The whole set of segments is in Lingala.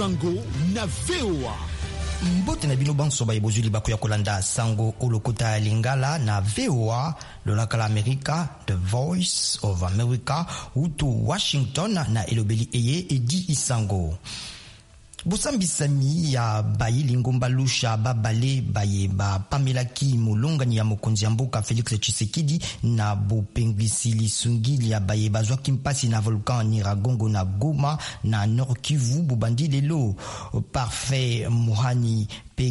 Sango na VOA. Mbote na bino banso ba ebozuli bako ya kolanda Sango olokota lingala na VOA lolaka la Amerika, The Voice of America, uto Washington na elobeli eye edi isango. Bosambisami ya bayi lingomba lusha babale baye ba Pamela Ki mulongani ya mokonzi ya mboka Felix Tshisekedi na bopengisi lisungili ya baye bazwa kimpasi na volcan Nyiragongo na Goma na Nord Kivu bubandi lelo. Parfait Muhani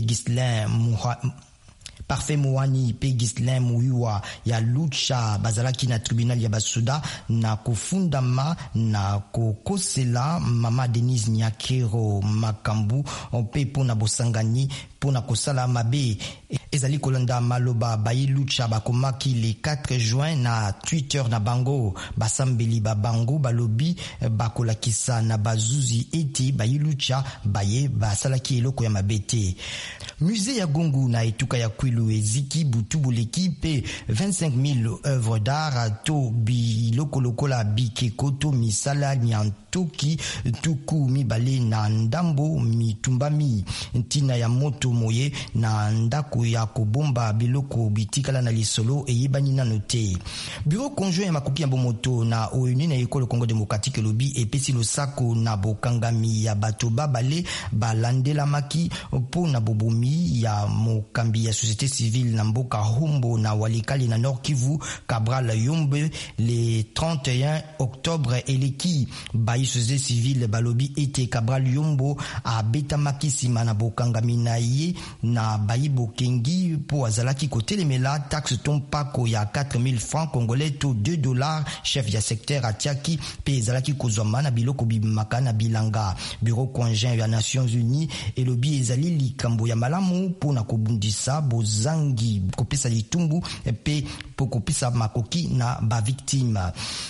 Parfait Mouani pe Gislain Muyua ya lucha bazalaki na tribunal ya basuda na kufundama na kokosela mama Denise Nyakero makambu pe pona bosangani pona kosala mabe ezali kolanda maloba bayi lucha bakomaki le 4 juin na Twitter na bango basambeli babango balobi bakolakisa na bazuzi eti bayi lucha baye basalaki eloko ya mabete. Musée ya Gongo na etuka ya Kwilu eziki butubu l'équipe 25 000 œuvres d'art to bilokolokola bikekoto misala nyantoki tuku mibale na ndambo mitumbami ntina ya moto moye na ndako ya kobomba biloko bitikala na lisolo eyebani na note. Bureau conjoint ya makoki ya bomoto na ONU na ekolo Congo démocratique lobi epesi losako na bokangami ya bato babale balandela maki po na bobomi ya mokambi ya société civile na mboka Humbo na Walikali na Nord Kivu Cabral Yombe le 31 octobre eleki bayi société civile balobi ete Cabral Yombo a beta makisima na bokangami na ye na bayi bokengi po azalaki kotelemela taxe tompako ya 4000 francs congolais to $2 chef ya secteur atiaki pe ezalaki kozwama na biloko bimaka na bilanga. Bureau conjoint ya Nations Unies elobi ezali likambo ya malamu pona kobundisa bozangi kopesa litumbu pe pokopesa makoki na ba victime.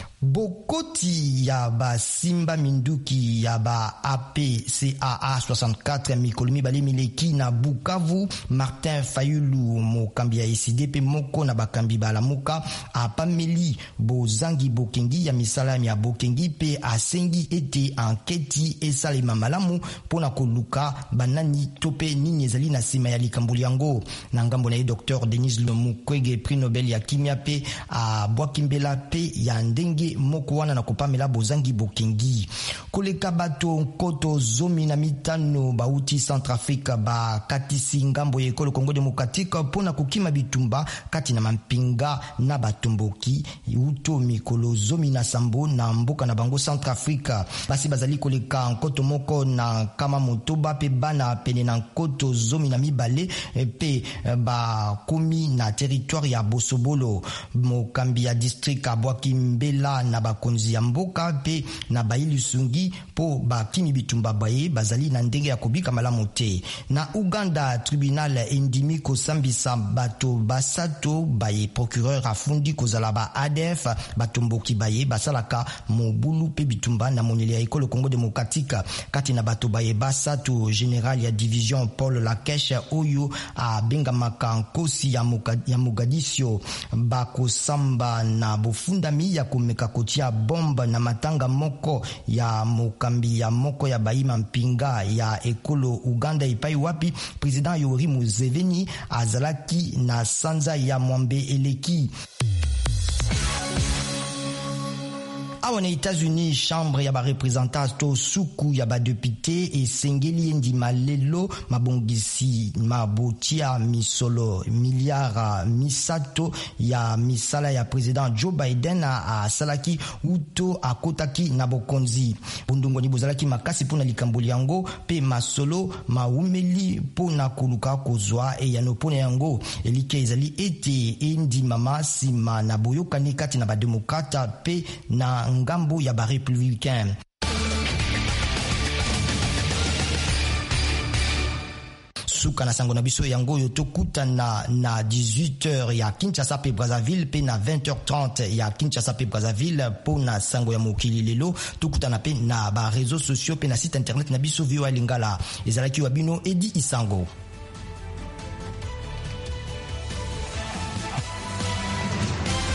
Bokoti ya ba Simba Minduki ya ba APCAA 64 mikolomi bale mileki na Bukavu Martin Fayulu mokambi ya SDP moko na bakambi balamuka apameli bozangi bokengi ya misala ya bokengi pe asengi ete anketi esalema malamu pona koluka banani tope nini ezali na sima ya likambuli yango na ngambo na ye Dr Denis Mukwege prix Nobel ya kimia pe a bwakimbela pe ya ndenge moko wana na kopamela bozangi bokengi koleka bato koto zomi na mitano bauti Centrafrique ba katisi ngambo ya ekolo Congo démocratique pona kokima bitumba kati na mampinga na batomboki uto mikolo zomi na sambo na mboka na bango Centrafrique basi bazali koleka nkoto moko na kama motoba pe bana pene na nkoto zomi na mibale pe ba komi na territoire ya Bosobolo mokambi ya district abwaki mbela na bakonzi ya mboka pe na bayilusungi po bakimi bitumba baye bazali na ndenge ya kobika malamu te. Na Uganda tribunal endimi kosambisa bato basato baye procureur afundi kozala ba ADF batomboki baye basalaka mobulu pe bitumba na moneli ya ekolo Congo démocratique kati na bato baye basato général ya division Paul Lakesh oyo a benga makankosi ya Mogadiscio bakosamba na bofundami ya komeka kotia bomba na matanga moko ya mokambi ya moko ya baima mpinga ya ekolo Uganda ipai wapi president Yoweri Museveni azalaki na sanza ya mwambe eleki. Awa na États-Unis chambre ya ba représentants to suku ya ba député et sengeli ndi malelo mabongisi mabotia misolo miliara misato ya misala ya président Joe Biden a salaki uto akotaki na bokonzi bundungo ni bozalaki makasi pona likamboli yango pe masolo maumeli pona koluka kozwa e yano pona yango elike ezali ete endi mama sima na boyokani kati na ba demokrata pe na ngambo ya ba républicain. Suka na sango na biso yango yotokuta na 18h ya Kinshasa pe Brazzaville pe na 20h30 ya Kinshasa pe Brazzaville po na sango ya mokili lelo tokuta na pe na ba réseaux sociaux pe na site internet na biso VOA Lingala ezalaki wa bino Edi Isango.